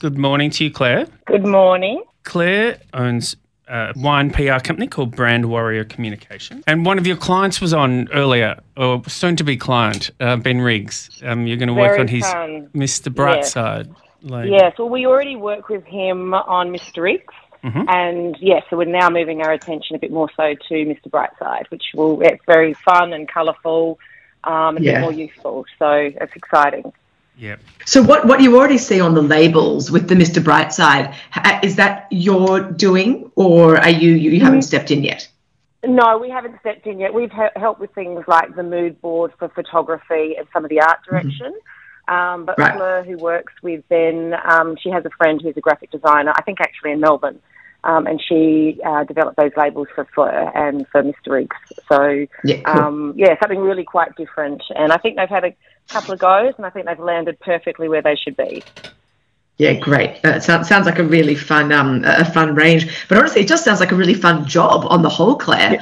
Good morning to you, Claire. Good morning. Claire owns a wine PR company called Brand Warrior Communication. And one of your clients was on earlier, or soon-to-be client, Ben Riggs. You're going to work on his fun. Mr. Brightside label. Yes, well, we already work with him on Mr. Riggs. Mm-hmm. And, yes, so we're now moving our attention a bit more so to Mr. Brightside, which it's very fun and colourful and a bit more useful. So it's exciting. Yeah. So what you already see on the labels with the Mr. Brightside, is that you're doing, or are you haven't stepped in yet? No, we haven't stepped in yet. We've helped with things like the mood board for photography and some of the art direction. But Fleur, who works with Ben, she has a friend who's a graphic designer, I think actually in Melbourne, and she developed those labels for Fleur and for Mr. Riggs. So, something really quite different. And I think they've had a couple of goes, and I think they've landed perfectly where they should be. Yeah, great. Sounds like a really fun range. But honestly, it just sounds like a really fun job on the whole, Claire.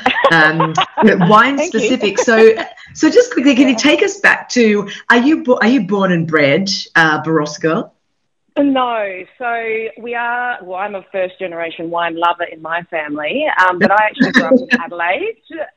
Wine specific. So just quickly, can you take us back to, are you born and bred Barossa girl? No, so we are. Well, I'm a first-generation wine lover in my family, but I actually grew up in Adelaide,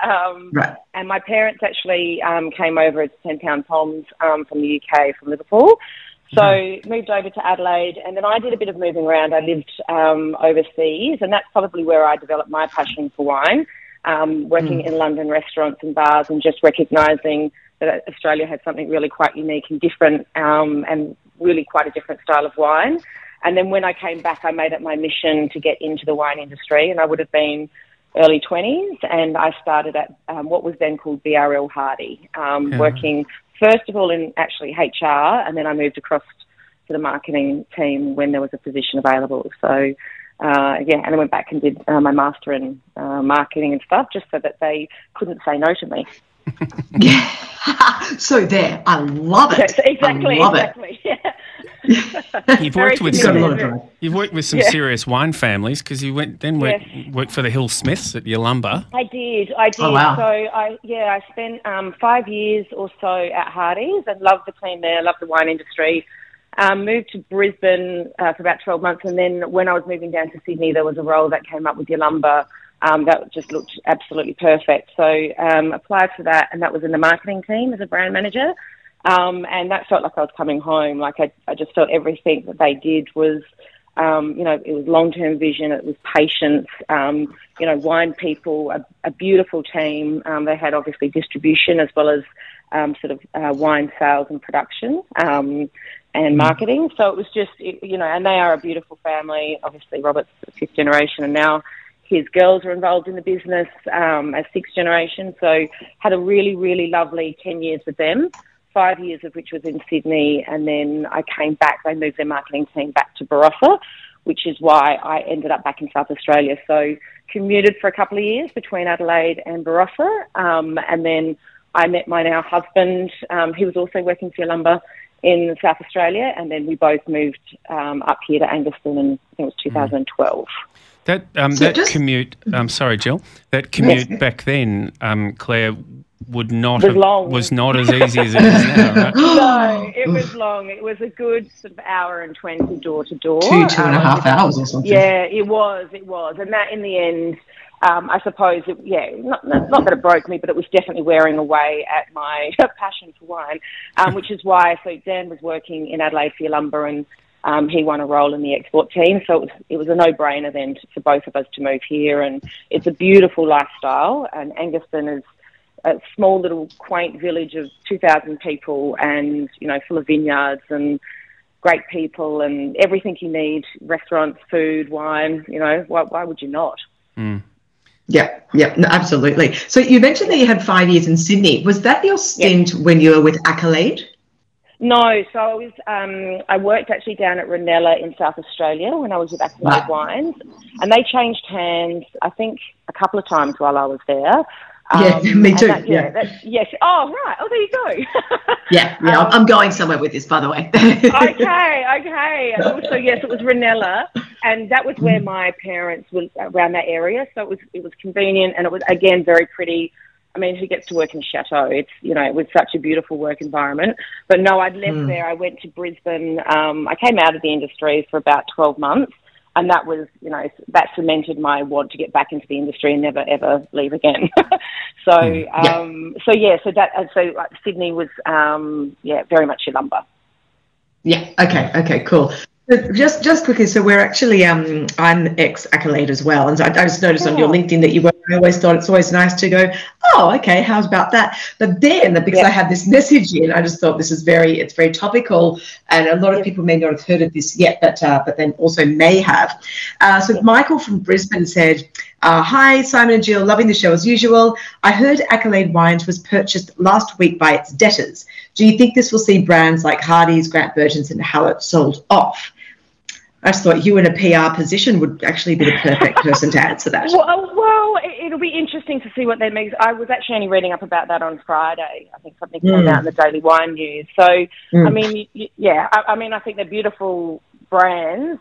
and my parents actually came over as 10-pound Toms from the UK, from Liverpool. So moved over to Adelaide, and then I did a bit of moving around. I lived overseas, and that's probably where I developed my passion for wine, working in London restaurants and bars, and just recognising that Australia had something really quite unique and different, and really quite a different style of wine. And then when I came back, I made it my mission to get into the wine industry, and I would have been early 20s, and I started at what was then called BRL Hardy, working first of all in actually HR, and then I moved across to the marketing team when there was a position available. So, and I went back and did my master in marketing and stuff, just so that they couldn't say no to me. So there, I love it. Yes, exactly. Yeah. You've worked with some serious wine families, because you worked for the Hill Smiths at Yalumba. I did. Oh, wow. So I spent 5 years or so at Hardy's and loved the team there, loved the wine industry. Moved to Brisbane for about 12 months, and then when I was moving down to Sydney, there was a role that came up with Yalumba that just looked absolutely perfect. So applied for that, and that was in the marketing team as a brand manager. And that felt like I was coming home. Like I just felt everything that they did was, it was long-term vision, it was patience, wine people, a beautiful team. They had obviously distribution as well as wine sales and production and marketing. So it was just, and they are a beautiful family. Obviously Robert's fifth generation, and now his girls are involved in the business as sixth generation. So had a really, really lovely 10 years with them. 5 years of which was in Sydney, and then I came back. They moved their marketing team back to Barossa, which is why I ended up back in South Australia. So commuted for a couple of years between Adelaide and Barossa, and then I met my now husband. He was also working for Yalumba in South Australia, and then we both moved up here to Angaston in, I think it was 2012. That commute, sorry, Jill, that commute back then, Claire, was not as easy as it is now, right? No, it was long. It was a good sort of hour and 20 door to door. Two and a half hours or something. Yeah, it was. And that in the end, I suppose, not that it broke me, but it was definitely wearing away at my passion for wine, which is why, so Dan was working in Adelaide for Yalumba, and he won a role in the export team. So it was a no-brainer then for both of us to move here, and it's a beautiful lifestyle, and Angaston is a small little quaint village of 2,000 people, and, full of vineyards and great people and everything you need, restaurants, food, wine, why would you not? Mm. Yeah, no, absolutely. So you mentioned that you had 5 years in Sydney. Was that your stint when you were with Accolade? No, so I was. I worked actually down at Ranella in South Australia when I was with Accolade Wines, and they changed hands, I think, a couple of times while I was there. Me too. Yes. Oh, right. Oh, there you go. Yeah. I'm going somewhere with this, by the way. Okay. And also, yes, it was Ranella, and that was where my parents were, around that area. So it was convenient, and it was, again, very pretty. I mean, who gets to work in a chateau? It's, it was such a beautiful work environment. But no, I'd left there. I went to Brisbane. I came out of the industry for about 12 months. And that was, that cemented my want to get back into the industry and never, ever leave again. So Sydney was, very much Yalumba. Yeah. Okay. Cool. Just quickly, so we're actually, I'm ex-Accolade as well, and so I just noticed on your LinkedIn that you were. I always thought it's always nice to go, oh, okay, how's about that? But then, because I had this message in, I just thought it's very topical, and a lot of people may not have heard of this yet, but then also may have. So Michael from Brisbane said, hi, Simon and Jill, loving the show as usual. I heard Accolade Wines was purchased last week by its debtors. Do you think this will see brands like Hardy's, Grant Burgess and Hallett sold off? I just thought you in a PR position would actually be the perfect person to answer that. Well, it'll be interesting to see what that means. I was actually only reading up about that on Friday. I think something came out in the Daily Wine News. So, I mean, I think they're beautiful brands.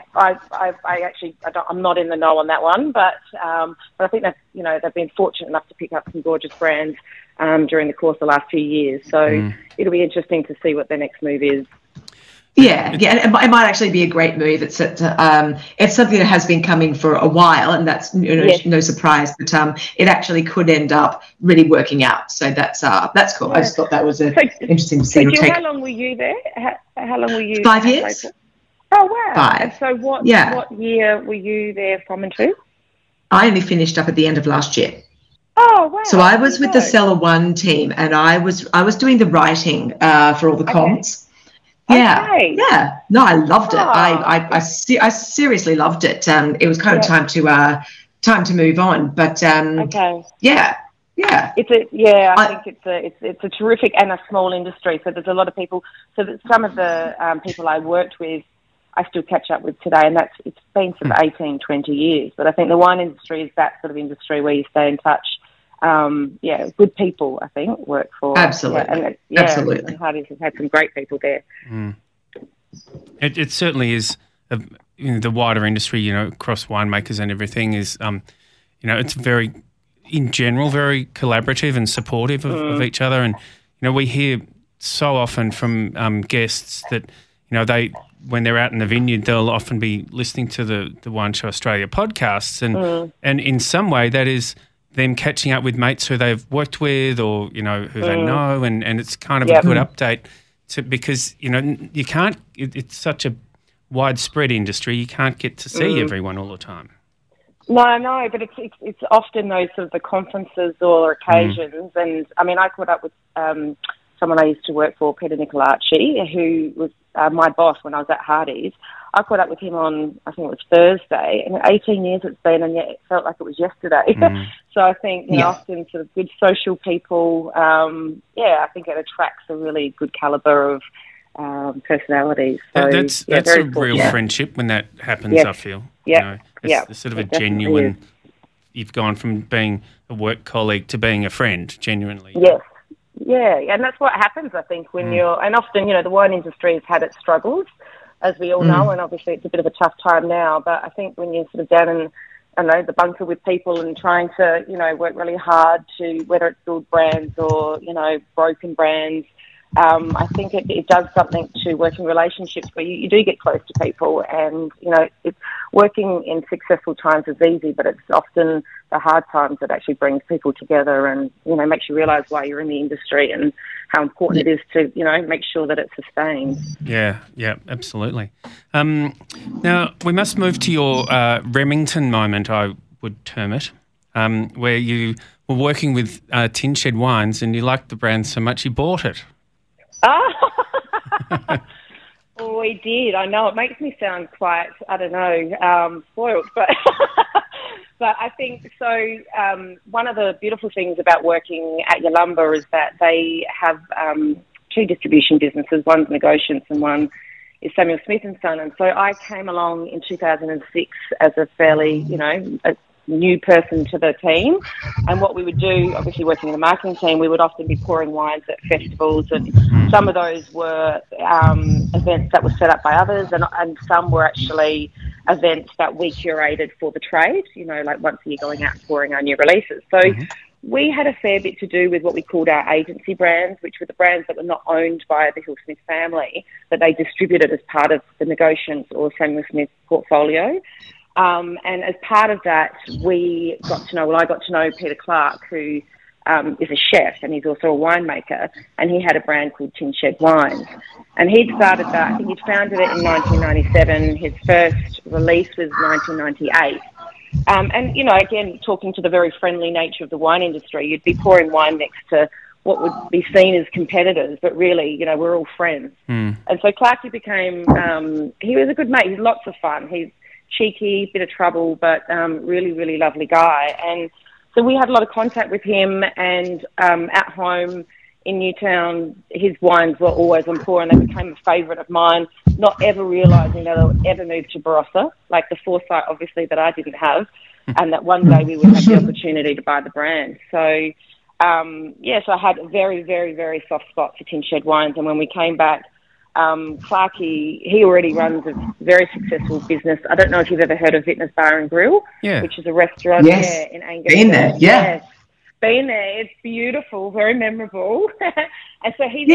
I'm not in the know on that one, but I think they've been fortunate enough to pick up some gorgeous brands during the course of the last few years. So it'll be interesting to see what their next move is. Yeah, and it might actually be a great move. It's something that has been coming for a while, and that's no surprise. But it actually could end up really working out. So that's cool. Yeah. I just thought that was interesting to see. So Jill, how long were you there? How long were you? 5 years. Oh wow! 5. And so what year were you there from and to? I only finished up at the end of last year. Oh wow! So I was with the Cellar One team, and I was doing the writing for all the comms. Yeah, okay. Yeah. No, I loved it. I seriously loved it. It was kind of time to move on, but yeah. I think it's a terrific and a small industry. So there's a lot of people. So that some of the people I worked with, I still catch up with today, and it's been sort of 18, 20 years. But I think the wine industry is that sort of industry where you stay in touch. Good people, I think, work for. Absolutely. Absolutely. And Hardy's has had some great people there. It certainly is. The wider industry, across winemakers and everything is, it's very, in general, very collaborative and supportive of each other. And, we hear so often from guests that, when they're out in the vineyard, they'll often be listening to the Wine Show Australia podcasts. And in some way that is them catching up with mates who they've worked with or, who they know, and it's kind of a good update because, you can't, it's such a widespread industry, you can't get to see everyone all the time. No, but it's often those sort of the conferences or occasions. And, I mean, I caught up with someone I used to work for, Peter Nicolacci, who was my boss when I was at Hardy's. I caught up with him on, I think it was Thursday, and 18 years it's been, and yet it felt like it was yesterday. So I think, often sort of good social people, I think it attracts a really good calibre of personalities. So, that's a real friendship when that happens, I feel. It's sort of a genuine, you've gone from being a work colleague to being a friend, genuinely. Yes. Yeah, and that's what happens, I think, when and often, the wine industry has had its struggles, as we all know, and obviously it's a bit of a tough time now, but I think when you're sort of down in, the bunker with people and trying to, work really hard to, whether it's build brands or, broken brands, I think it does something to working relationships where you do get close to people, and, it's working in successful times is easy, but it's often the hard times that actually brings people together and, makes you realise why you're in the industry and how important it is to, make sure that it's sustained. Yeah, absolutely. Now, we must move to your Remington moment, I would term it, where you were working with Tin Shed Wines and you liked the brand so much you bought it. Oh, we did. I know it makes me sound quite, I don't know, spoiled, but but I think so. One of the beautiful things about working at Yalumba is that they have 2 distribution businesses. One's Negociants and one is Samuel Smith and Son. And so I came along in 2006 as a fairly, a new person to the team, and what we would do, obviously working in the marketing team, we would often be pouring wines at festivals, and some of those were events that were set up by others, and some were actually events that we curated for the trade, like once a year going out and pouring our new releases. So we had a fair bit to do with what we called our agency brands, which were the brands that were not owned by the Hill Smith family, but they distributed as part of the Negociants or Samuel Smith portfolio. And as part of that, I got to know Peter Clark, who is a chef, and he's also a winemaker, and he had a brand called Tin Shed Wines. And he'd started that, I think he'd founded it in 1997. His first release was 1998. And, you know, again, talking to the very friendly nature of the wine industry, you'd be pouring wine next to what would be seen as competitors, but really, you know, we're all friends. And so Clarky became, he was a good mate. He's lots of fun. He's cheeky, bit of trouble, but really, really lovely guy. And so we had a lot of contact with him, and at home in Newtown, his wines were always on pour, and they became a favourite of mine, not ever realising that I would ever move to Barossa, like the foresight, obviously, that I didn't have, and that one day we would have the opportunity to buy the brand. So, so I had a very, very, very soft spot for Tin Shed Wines, and when we came back, Clarky, he already runs a very successful business. I don't know if you've ever heard of Vintners Bar and Grill, which is a restaurant in Angus. Been there, Yes. Been there. It's beautiful, very memorable. And so he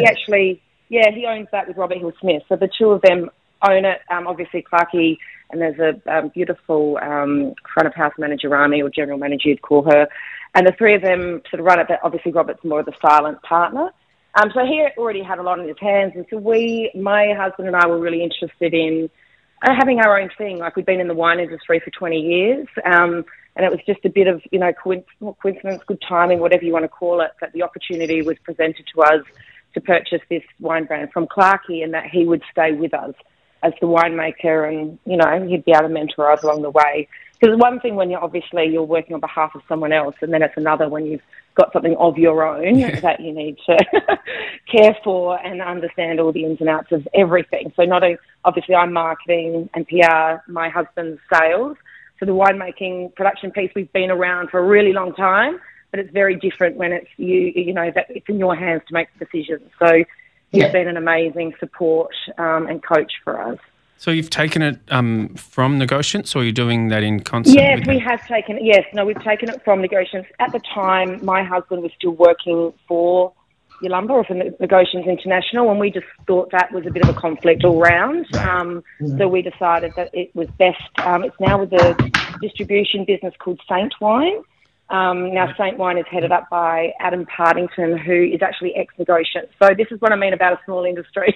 owns that with Robert Hill Smith. So the two of them own it. Obviously, Clarky, and there's a beautiful front of house manager, Rami, or general manager, you'd call her. And the three of them sort of run it, but obviously Robert's more of the silent partner. So he already had a lot in his hands. And so my husband and I were really interested in having our own thing. Like, we'd been in the wine industry for 20 years. And it was just a bit of, you know, coincidence, good timing, whatever you want to call it, that the opportunity was presented to us to purchase this wine brand from Clarky, and that he would stay with us as the winemaker, and, you know, he'd be able to mentor us along the way. Because one thing when you're working on behalf of someone else, and then it's another when you've got something of your own that you need to care for and understand all the ins and outs of everything. So obviously I'm marketing and PR, my husband's sales. So the winemaking production piece, we've been around for a really long time, but it's very different when it's you know, that it's in your hands to make the decisions. So he's been an amazing support and coach for us. So you've taken it from Negociants, or you're doing that in concert? Yes, we have taken it. Yes, no, we've taken it from Negociants. At the time, my husband was still working for Yalumba, or for Negociants International, and we just thought that was a bit of a conflict all round. So we decided that it was best. It's now with a distribution business called Saint Wine. Now, Saint Wine is headed up by Adam Partington, who is actually ex-Negociant. So this is what I mean about a small industry.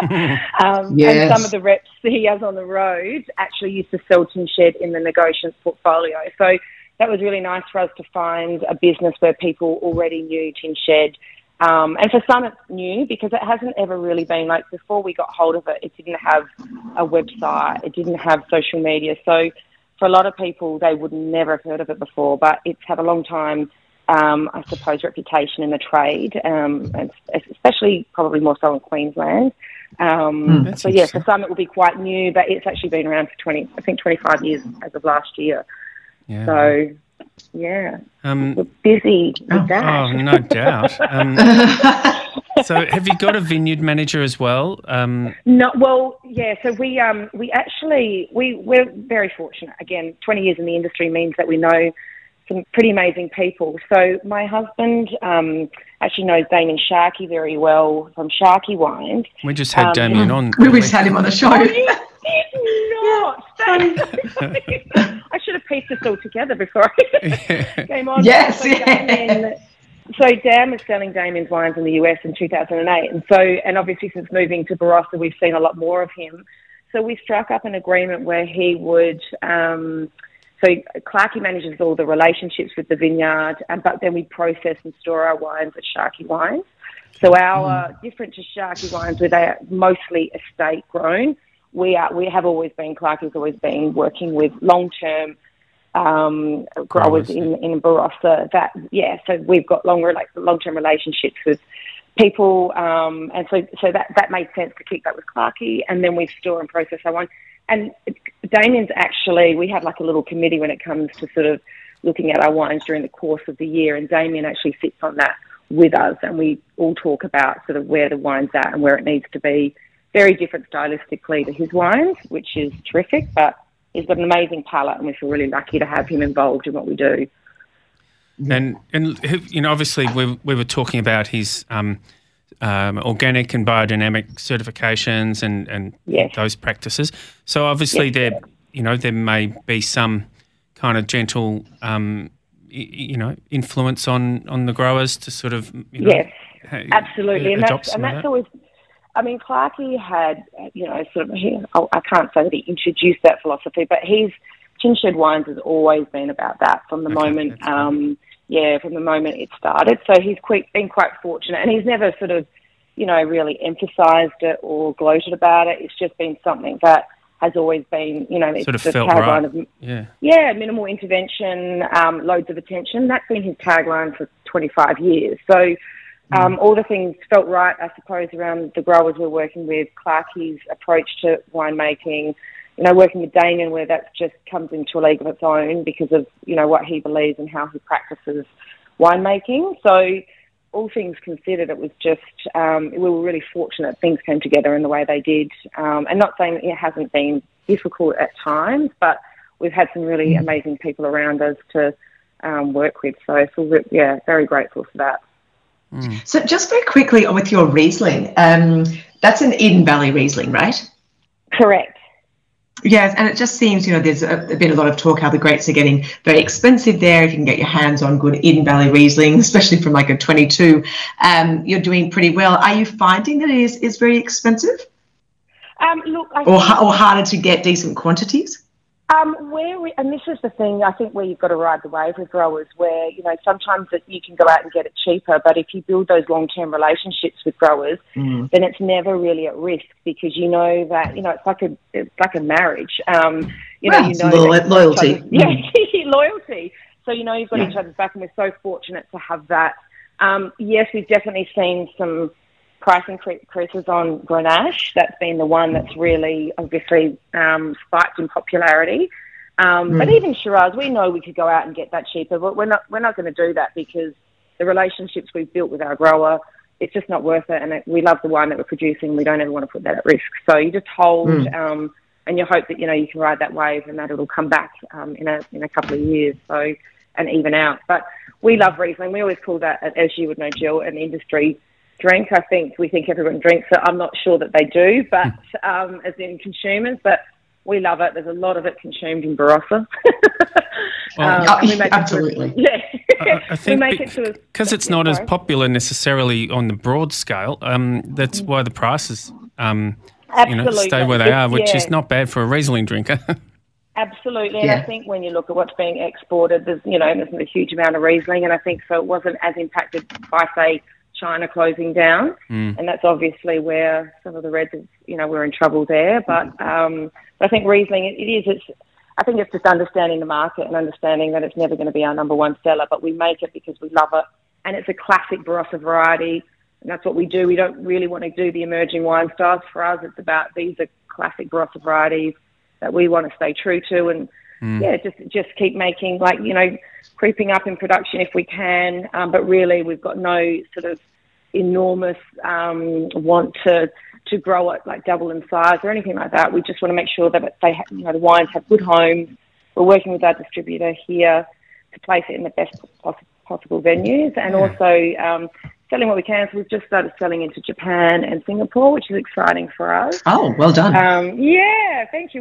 And some of the reps he has on the road actually used to sell Tin Shed in the Negociant portfolio. So that was really nice for us to find a business where people already knew Tin Shed. And for some it's new, because it hasn't ever really been, like, before we got hold of it, it didn't have a website, it didn't have social media. So for a lot of people, they would never have heard of it before, but it's had a long time, I suppose, reputation in the trade, and especially probably more so in Queensland. For some it will be quite new, but it's actually been around for 25 years as of last year. Yeah. So, yeah, we're busy with that. Oh, no doubt. So have you got a vineyard manager as well? No, well, yeah. So we're very fortunate. Again, 20 years in the industry means that we know some pretty amazing people. So my husband actually knows Damien Sharkey very well from Sharkey Wines. We just had Damien on. We just had him on the show. Oh, you did not. I should have pieced this all together before I came on. Yes, So Dan was selling Damien's wines in the US in 2008. And obviously since moving to Barossa, we've seen a lot more of him. So we struck up an agreement where he would, so Clarky manages all the relationships with the vineyard, but then we process and store our wines at Sharkey Wines. So our, different to Sharkey Wines, where they are mostly estate grown, Clarky's always been working with long-term growers in Barossa. So we've got long-term relationships with people, and so that made sense to keep that with Clarky, and then we store and process our wine. And Damien's actually, we have like a little committee when it comes to sort of looking at our wines during the course of the year, and Damien actually sits on that with us, and we all talk about sort of where the wine's at and where it needs to be. Very different stylistically to his wines, which is terrific, but he's got an amazing palate, and we feel really lucky to have him involved in what we do. And obviously we were talking about his organic and biodynamic certifications and those practices. So obviously there may be some kind of gentle influence on the growers to sort of absolutely, and that's always. I mean, Clarkie had I can't say that he introduced that philosophy, but Tin Shed Wines has always been about that from the moment. From the moment it started. So he's been quite fortunate, and he's never sort of, really emphasised it or gloated about it. It's just been something that has always been, it's sort of the felt tagline right. Minimal intervention, loads of attention. That's been his tagline for 25 years. So all the things felt right, I suppose, around the growers we're working with, Clarkie's approach to winemaking, working with Damien, where that just comes into a league of its own because of, what he believes and how he practices winemaking. So all things considered, it was just, we were really fortunate things came together in the way they did. And not saying that it hasn't been difficult at times, but we've had some really amazing people around us to work with. So I feel, very grateful for that. So just very quickly with your Riesling, that's an Eden Valley Riesling, right? Correct. Yes, and it just seems, there's been a lot of talk how the grapes are getting very expensive there. If you can get your hands on good Eden Valley Riesling, especially from like a 22, you're doing pretty well. Are you finding that it is very expensive? Or harder to get decent quantities? And this is the thing, I think, where you've got to ride the wave with growers, where, sometimes that you can go out and get it cheaper, but if you build those long-term relationships with growers, then it's never really at risk because that, it's like a marriage. Loyalty. Loyalty. So, you've got each other's back, and we're so fortunate to have that. Yes, we've definitely seen some price increases on Grenache. That's been the one that's really obviously spiked in popularity. But even Shiraz, we know we could go out and get that cheaper, but we're not going to do that because the relationships we've built with our grower, it's just not worth it. And we love the wine that we're producing. We don't ever want to put that at risk. So you just hold and you hope that you can ride that wave and that it'll come back in a couple of years. So and even out. But we love Riesling. We always call that, as you would know, Jill, an industry drink. I think we think everyone drinks it. I'm not sure that they do, but as in consumers, but we love it. There's a lot of it consumed in Barossa. Absolutely. I think because it's not as popular necessarily on the broad scale, that's why the prices stay where they are, which is not bad for a Riesling drinker. Absolutely, and I think when you look at what's being exported, there's a huge amount of Riesling, and I think so it wasn't as impacted by, say, China closing down, and that's obviously where some of the reds, we're in trouble there. But I think Riesling, I think it's just understanding the market and understanding that it's never going to be our number one seller, but we make it because we love it, and it's a classic Barossa variety, and that's what we do. We don't really want to do the emerging wine styles. For us, it's about these are classic Barossa varieties that we want to stay true to, and just keep making, creeping up in production if we can, but really we've got no sort of enormous want to grow it like double in size or anything like that. We just want to make sure that they the wines have good homes. We're working with our distributor here to place it in the best possible venues, and also selling what we can. So we've just started selling into Japan and Singapore, which is exciting for us. Oh, well done. Thank you.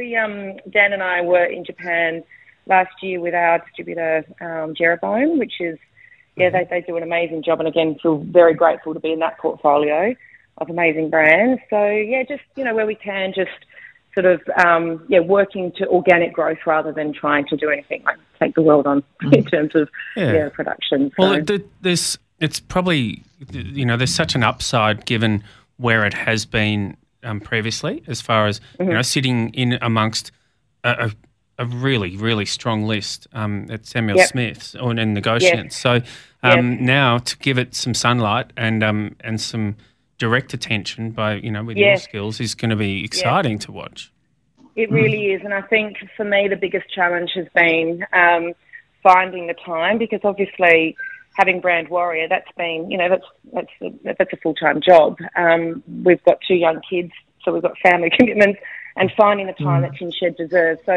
Dan and I were in Japan last year with our distributor, Jeroboam, which is, they do an amazing job. And again, feel very grateful to be in that portfolio of amazing brands. So just, where we can, just sort of, working to organic growth rather than trying to do anything like take the world on in terms of production. So. Well, it's probably, there's such an upside given where it has been previously, as far as, sitting in amongst a really, really strong list at Samuel Smith's or in Negociants. So now to give it some sunlight and some direct attention by, with your skills is going to be exciting to watch. It really is. And I think for me, the biggest challenge has been finding the time, because obviously having Brand Warrior, that's been, that's a full-time job. We've got 2 young kids, so we've got family commitments, and finding the time that Tin Shed deserves. So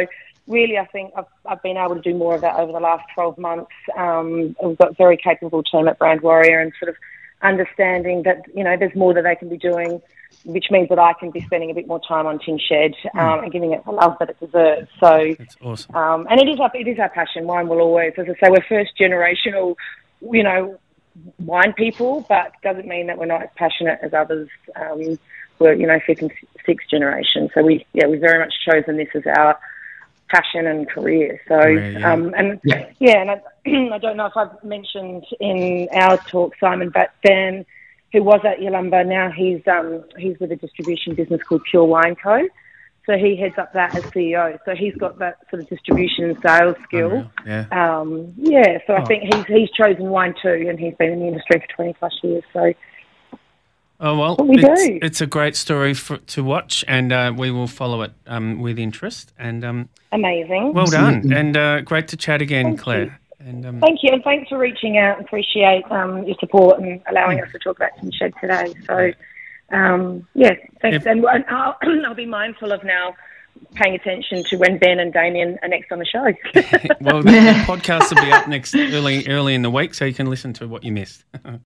really, I think I've been able to do more of that over the last 12 months. We've got a very capable team at Brand Warrior, and sort of understanding that, you know, there's more that they can be doing, which means that I can be spending a bit more time on Tin Shed and giving it the love that it deserves. So that's awesome. And it is our passion. Wine will always, as I say, we're first generational, you know, wine people, but doesn't mean that we're not as passionate as others. We're, you know, fifth and sixth generation. So we've very much chosen this as our passion and career. So, and I don't know if I've mentioned in our talk, Simon, but Dan, who was at Yalumba, now he's with a distribution business called Pure Wine Co. So he heads up that as CEO. So he's got that sort of distribution and sales skill. So I think he's chosen wine too, and he's been in the industry for 20 plus years. So. Oh, well, it's a great story to watch, and we will follow it with interest. And amazing. Well done, and great to chat again, Claire. And, thank you, and thanks for reaching out. Appreciate your support and allowing us to talk about Tin Shed today. So, thanks. And I'll be mindful of now paying attention to when Ben and Damien are next on the show. Well, the podcast will be up next early in the week, so you can listen to what you missed.